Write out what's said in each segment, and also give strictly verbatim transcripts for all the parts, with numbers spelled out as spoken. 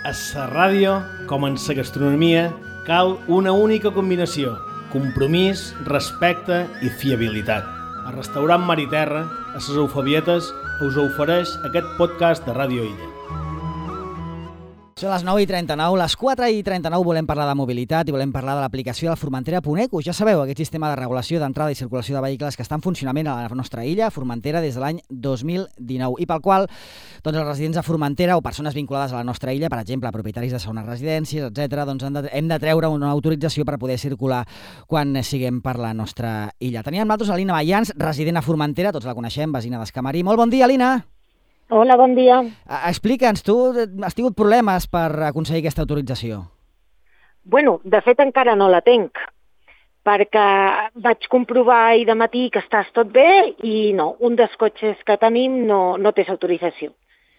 A la ràdio, com en la gastronomia, cal una única combinació: compromís, respecte i fiabilitat. El restaurant Mar i Terra, a les Eufebietes, us ofereix aquest podcast de Ràdio Illa. Són les nou i trenta-nou, les quatre i trenta-nou volem parlar de mobilitat i volem parlar de l'aplicació de la Formentera punt eco. Ja sabeu, aquest sistema de regulació d'entrada i circulació de vehicles que està en funcionament a la nostra illa, Formentera, des de l'any dos mil dinou, i pel qual doncs, els residents de Formentera o persones vinculades a la nostra illa, per exemple, propietaris de segones residències, etcètera, doncs hem de, hem de treure una autorització per poder circular quan siguem per la nostra illa. Teníem nosaltres a Lina Mayans, resident a Formentera, tots la coneixem, vecina d'Escamarí. Molt bon dia, Lina! Hola, bon dia. Explica'ns, tu has tingut problemes per aconseguir aquesta autorització? Bueno, de fet encara no la tinc, perquè vaig comprovar ahir de matí que estàs tot bé i no, un dels cotxes que tenim no, no té autorització.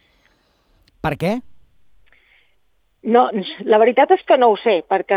Per què? No, la veritat és que no ho sé, perquè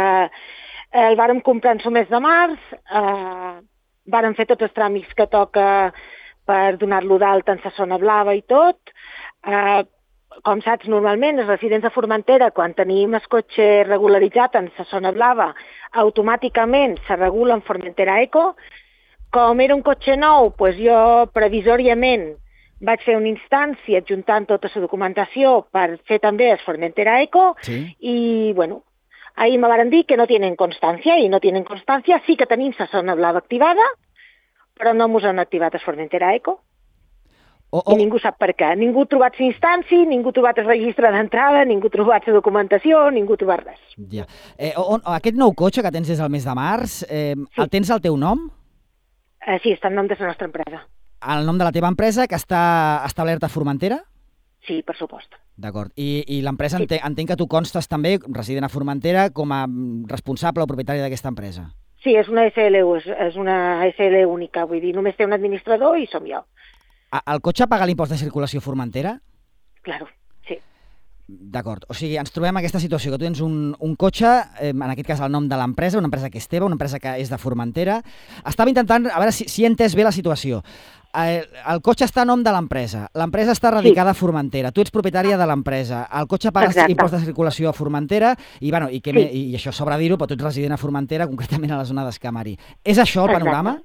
el vàrem comprar en el mes de març, eh, vàrem fer tots els tràmits que toca per donar-lo d'alta en la zona blava i tot. Eh, com saps, normalment els residents de Formentera, quan tenim el cotxe regularitzat en la zona blava, automàticament se regula en Formentera Eco. Com era un cotxe nou, doncs jo previsòriament vaig fer una instància adjuntant tota la documentació per fer també el Formentera Eco, sí. I bueno, ahir me van dir que no tenen constància, i no tenen constància, sí que tenim la zona blava activada, però no mos han activat el Formentera Eco. Oh, oh. I ningú sap per què. Ningú ha trobat l'instància, ningú ha trobat el registre d'entrada, ningú ha trobat la documentació, ningú ha trobat res. Ja. Eh, on, aquest nou cotxe que tens des del mes de març, eh, sí. El tens al teu nom? Eh, sí, està en nom de la nostra empresa. El nom de la teva empresa, que està establerta a Formentera? Sí, per supost. D'acord. I, i l'empresa, Sí. entenc, entenc que tu constes també, resident a Formentera, com a responsable o propietari d'aquesta empresa. Sí, és una S L U, és, és una S L única, vull dir, només té un administrador i som jo. El cotxe paga l'impost de circulació a Formentera? Claro, sí. D'acord. O sigui, ens trobem en aquesta situació, que tu tens un, un cotxe, eh, en aquest cas el nom de l'empresa, una empresa que és teva, una empresa que és de Formentera. Estava intentant, a veure si, si he entès bé la situació. El, el cotxe està a nom de l'empresa, l'empresa està radicada sí. a Formentera, tu ets propietària de l'empresa, el cotxe paga Exacte. impost de circulació a Formentera i, bueno, i, que sí. me, i, i això sobra dir-ho, però tu ets resident a Formentera, concretament a la zona d'Escamarí. És això el Exacte. panorama?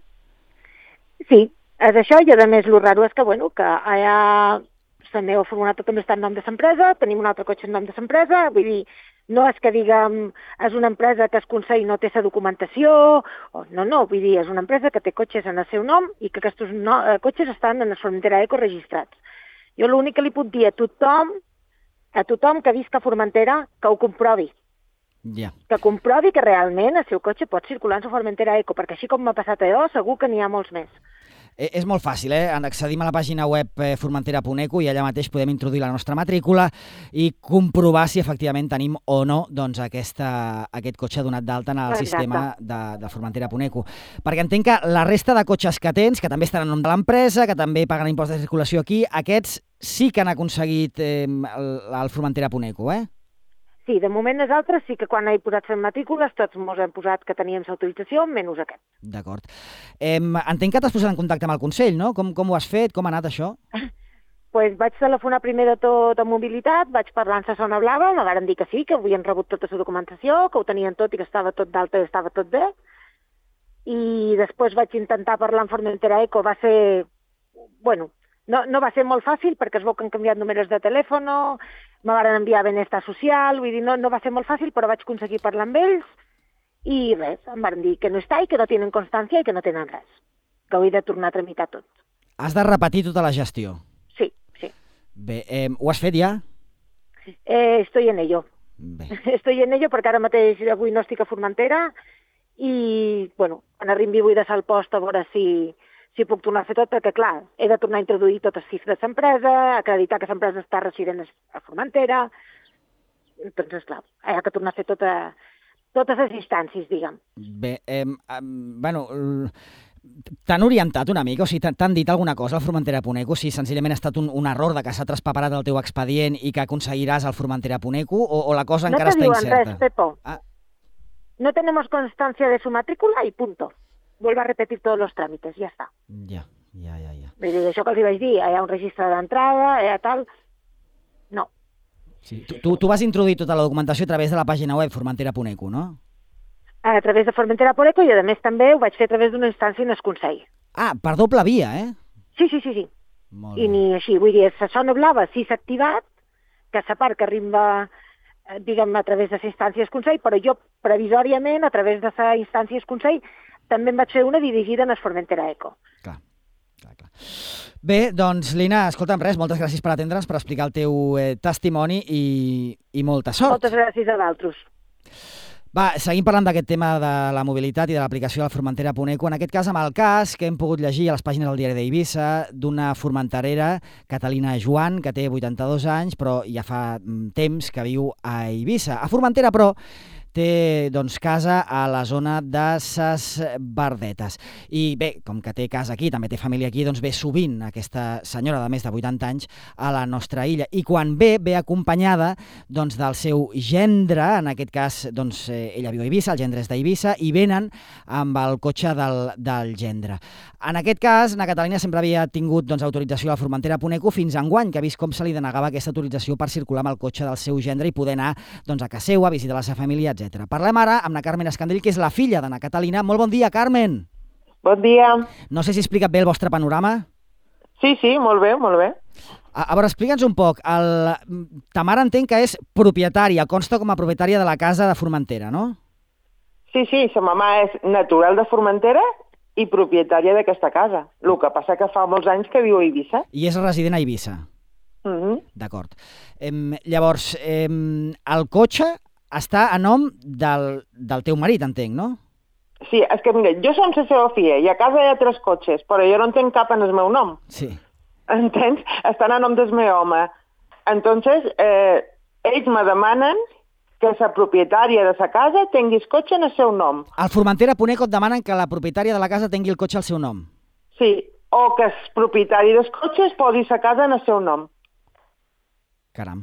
Sí, és això, i a més el raro és que, bueno, que allà la meva furgoneta també està en nom de l'empresa, tenim un altre cotxe en nom de l'empresa, vull dir, no és que diguem, és una empresa que es Consell no té la documentació, o, no, no, vull dir, és una empresa que té cotxes en el seu nom i que aquests no, eh, cotxes estan en el Formentera Eco registrats. Jo l'únic que li puc dir a tothom, a tothom que visca a Formentera, que ho comprovi. Yeah. Que comprovi que realment el seu cotxe pot circular en la Formentera Eco, perquè així com m'ha passat a jo, segur que n'hi ha molts més. És molt fàcil, eh? Accedim a la pàgina web formentera punt eco i allà mateix podem introduir la nostra matrícula i comprovar si efectivament tenim o no doncs, aquesta, aquest cotxe donat d'alta en el Exacte. sistema de, de formentera punt eco. Perquè entenc que la resta de cotxes que tens, que també estan en nom de l'empresa, que també paguen impost de circulació aquí, aquests sí que han aconseguit eh, el, el formentera punt eco, eh? Sí, de moment nosaltres sí que quan he posat les matrícules tots ens hem posat que teníem l'autorització, menys aquest. D'acord. Eh, entenc que t'has posat en contacte amb el Consell, no? Com, com ho has fet? Com ha anat això? Pues vaig telefonar primer de tot a Mobilitat, vaig parlar amb la zona blava, me van dir que sí, que havien rebut tota la documentació, que ho tenien tot i que estava tot d'alta i estava tot bé. I després vaig intentar parlar amb Formentera Eco, va ser... Bueno, no, no va ser molt fàcil perquè es veu que han canviat números de telèfon, me van enviar benestar social, vull dir, no, no va ser molt fàcil, però vaig aconseguir parlar amb ells i res, em van dir que no està i que no tenen constància i que no tenen res, que ho he de tornar a tramitar tot. Has de repetir tota la gestió? Sí, sí. Bé, eh, ho has fet ja? Eh, estoy en ello. Bé. Estoy en ello perquè ara mateix avui no estic a Formentera i, bueno, quan arribi vull deixar el post a veure si... si puc tornar a fer tot, perquè, clar, he de tornar a introduir totes les xifres de l'empresa, acreditar que l'empresa està resident a Formentera, doncs, esclar, he de tornar a fer tota, totes les instàncies, diguem. Bé, eh, eh, bueno, t'han orientat una mica, o sigui, t'han dit alguna cosa al formentera punt eco, si senzillament ha estat un, un error de que s'ha traspaperat el teu expedient i que aconseguiràs el formentera punt eco, o, o la cosa no encara està incerta? No te diuen res, Pepo. Ah. No tenemos constancia de su matrícula y punto. Vuelve a repetir todos los trámites, ya está. Ja, ja, ja. ja. Vull dir, això que els hi vaig dir, hi ha un registre d'entrada, hi ha tal... No. Sí. Tu, tu, tu vas introduir tota la documentació a través de la pàgina web formentera punt eco, no? A través de Formentera punt eco i, a més, també ho vaig fer a través d'una instància en el Consell. Ah, per doble via, eh? Sí, sí, sí, sí. Molt I bé. ni així, vull dir, la zona blava sí s'ha activat, que la part que arriba, eh, diguem, a través de les instàncies Consell, però jo, previsòriament, a través de les instàncies Consell, també en vaig fer una dirigida en el Formentera Eco. Clar, clar, clar. Bé, doncs, Lina, escolta'm res, moltes gràcies per atendre'ns, per explicar el teu eh, testimoni i, i molta sort. Moltes gràcies a d'altres. Va, seguim parlant d'aquest tema de la mobilitat i de l'aplicació de la Formentera punt eco, en aquest cas amb el cas que hem pogut llegir a les pàgines del diari d'Eivissa d'una formenterera, Catalina Joan, que té vuitanta-dos anys, però ja fa temps que viu a Eivissa. A Formentera, però, té doncs, casa a la zona de Ses Verdetes. I bé, com que té casa aquí, també té família aquí, doncs ve sovint aquesta senyora de més de vuitanta anys a la nostra illa. I quan ve, ve acompanyada doncs, del seu gendre, en aquest cas doncs, eh, ella viu a Eivissa, el gendre és d'Eivissa, i venen amb el cotxe del, del gendre. En aquest cas, na Catalina sempre havia tingut doncs, autorització a la Formentera punt eco fins a enguany, que ha vist com se li denegava aquesta autorització per circular amb el cotxe del seu gendre i poder anar doncs, a casa seva, a visitar la seva família, etcètera. Parlem ara amb na Carmen Escandell, que és la filla de na Catalina. Molt bon dia, Carmen. Bon dia. No sé si he explicat bé el vostre panorama. Sí, sí, molt bé, molt bé. A, a veure, explica'ns un poc. El, ta mare entenc que és propietària, consta com a propietària de la casa de Formentera, no? Sí, sí, sa mamà és natural de Formentera i propietària d'aquesta casa. El que passa que fa molts anys que viu a Eivissa. I és resident a Eivissa. Mm -hmm. D'acord. Em, llavors, em, el cotxe està a nom del, del teu marit, entenc, no? Sí, és que mira, jo som la seva filla i a casa hi ha tres cotxes, però jo no en tenc cap en el meu nom. Sí. Entens? Estan a nom del meu home. Entonces, eh, ells me demanen que la propietària de la casa tingui el cotxe en el seu nom. Al Formentera punt eco et demanen que la propietària de la casa tingui el cotxe al seu nom. Sí, o que el propietari dels cotxes posi la casa en el seu nom. Caram.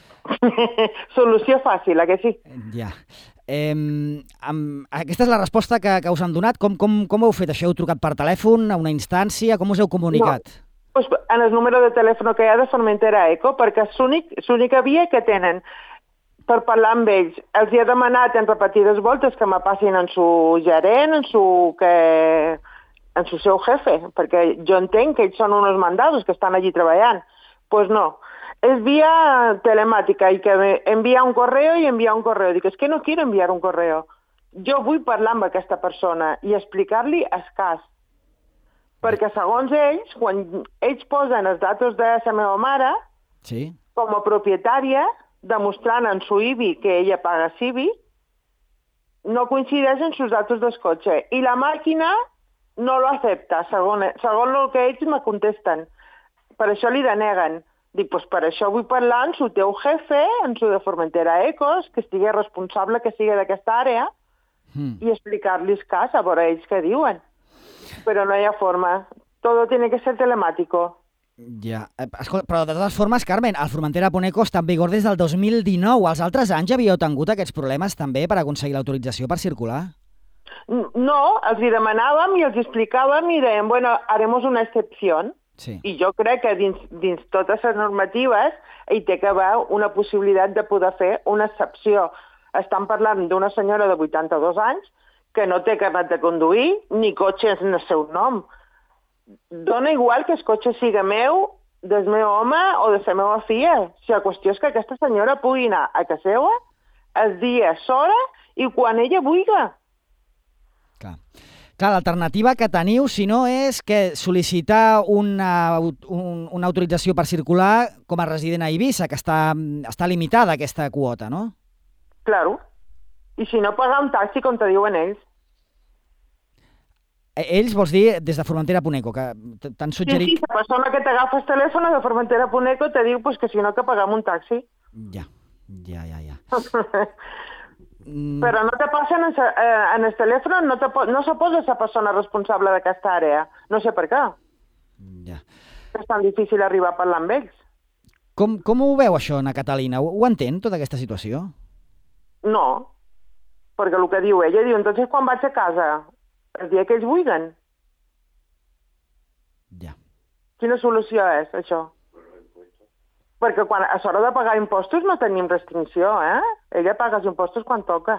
Solució fàcil, eh, que sí? Ja. Eh, amb... Aquesta és la resposta que, que us han donat. Com, com, com ho heu fet això? Heu trucat per telèfon, a una instància? Com us heu comunicat? No. Pues en el número de telèfon que hi ha de Formentera Eco, perquè és l'única via que tenen per parlar amb ells. Els hi he demanat en repetides voltes que me passin en su gerent, en su, que... en su seu jefe, perquè jo entenc que ells són uns mandados que estan allí treballant. Pues no. Es vía telemática y que envía un correo y envía un correo. Dic, és que no quiero enviar un correo. Jo vull parlar amb aquesta persona i explicar-li el cas. Perquè segons ells, quan ells posen els datos de la meva mare, sí, com a propietària, demostrant en su I B I que ella paga C I B I, no coincideix en sus datos del cotxe. I la màquina no lo acepta, segons, segons el que ells me contesten. Per això li deneguen. Dic, pues per això vull parlar amb su teu jefe, amb su de Formentera Ecos, que estigui responsable, que sigui d'aquesta àrea, mm. i explicar-li el cas, a veure ells què diuen. Però no hi ha forma. Todo tiene que ser telemático. Ja. Escolta, però de totes formes, Carmen, el Formentera punt eco està en vigor des del dos mil dinou. Els altres anys havíeu tingut aquests problemes també per aconseguir l'autorització per circular? No, els hi demanàvem i els explicàvem i dèiem, bueno, haremos una excepció. Sí. I jo crec que dins, dins totes les normatives hi té que haver una possibilitat de poder fer una excepció. Estan parlant d'una senyora de vuitanta-dos anys que no té carnet de conduir ni cotxe en el seu nom. Dona igual que el cotxe siga meu, del meu home o de la meva filla. Si la qüestió és que aquesta senyora pugui anar a casa seva el dia, l'hora i quan ella vulgui. Clar. Clar, l'alternativa que teniu, si no, és que sol·licitar una, un, una autorització per circular com a resident a Eivissa, que està, està limitada aquesta quota, no? Claro. I si no, pagar un taxi, com te diuen ells. Ells vols dir des de Formentera punt eco, que t'han suggerit... Sí, sí, la persona que t'agafa el telèfon de Formentera punt eco te diu pues, que si no, que pagam un taxi. Ja, ja, ja, ja. Però no te passen en, eh, en el telèfon, no, te, no se posa la persona responsable d'aquesta àrea. No sé per què. Ja. És tan difícil arribar a parlar amb ells. Com, com ho veu això, na Catalina? Ho, ho entén, tota aquesta situació? No, perquè el que diu ella, diu, entonces quan vaig a casa? El dia que ells vulguen. Ja. Quina solució és, això? perquè quan, a l'hora de pagar impostos no tenim restricció, eh? Ella paga els impostos quan toca.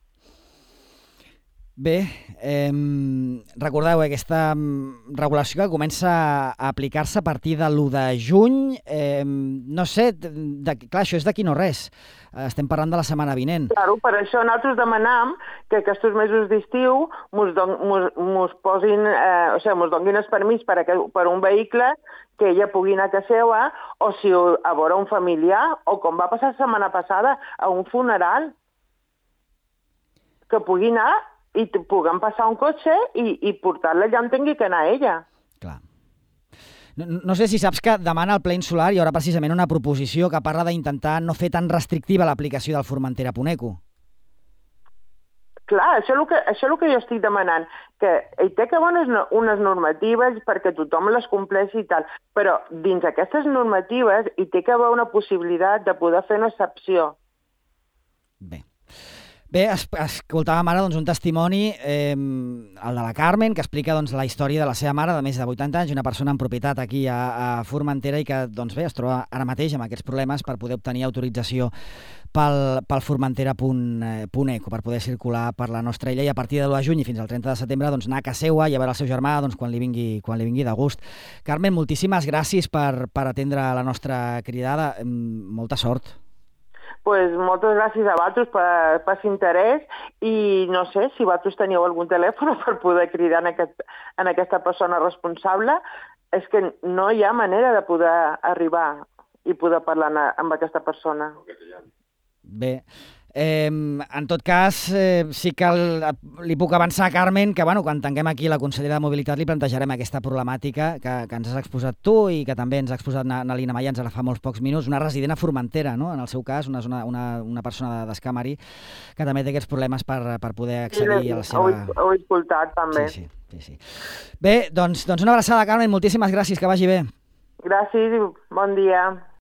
Bé, eh, recordeu, aquesta regulació que comença a aplicar-se a partir de l'u de juny, eh, no sé, de, clar, això és d'aquí no res, estem parlant de la setmana vinent. Claro, per això nosaltres demanam que aquests mesos d'estiu mos, don, mos, mos posin, eh, o sigui, mos donguin el permís per, a, per un vehicle que ella pugui anar a casa seva, o si a veure un familiar, o com va passar la setmana passada, a un funeral, que pugui anar i puguem passar un cotxe i, i portar-la allà on tingui que anar ella. Clar. No, no sé si saps que demana el ple insular hi haurà precisament una proposició que parla d'intentar no fer tan restrictiva l'aplicació del Formentera-Puneco. Clar, això és el que, això és el que jo estic demanant, que hi té que haver unes, unes normatives perquè tothom les compleixi i tal, però dins aquestes normatives hi té que haver una possibilitat de poder fer una excepció. Bé. Bé, es, escoltàvem ara doncs, un testimoni, eh, el de la Carmen, que explica doncs, la història de la seva mare de més de vuitanta anys, una persona en propietat aquí a, a Formentera i que doncs, bé, es troba ara mateix amb aquests problemes per poder obtenir autorització pel, pel Formentera.eco, per poder circular per la nostra illa i a partir de l'u de juny i fins al trenta de setembre doncs, anar a casa seva i a veure el seu germà doncs, quan, li vingui, quan li vingui de gust. Carmen, moltíssimes gràcies per, per atendre la nostra cridada. Molta sort. Pues moltes gràcies a vosaltres per, per l'interès i no sé si vosaltres teniu algun telèfon per poder cridar en, aquest, en aquesta persona responsable. És que no hi ha manera de poder arribar i poder parlar amb aquesta persona. Bé, eh, en tot cas, eh, sí que el, li puc avançar a Carmen que bueno, quan tinguem aquí la consellera de Mobilitat li plantejarem aquesta problemàtica que, que ens has exposat tu i que també ens ha exposat Nalina Mayans ara fa molts pocs minuts, una resident a Formentera, no? En el seu cas, una, una, una persona d'Escamari que també té aquests problemes per, per poder accedir sí, a la seva... Ho, ho he escoltat, també. Sí, sí, sí, sí. Bé, doncs, doncs una abraçada, Carmen, moltíssimes gràcies, que vagi bé. Gràcies i bon dia.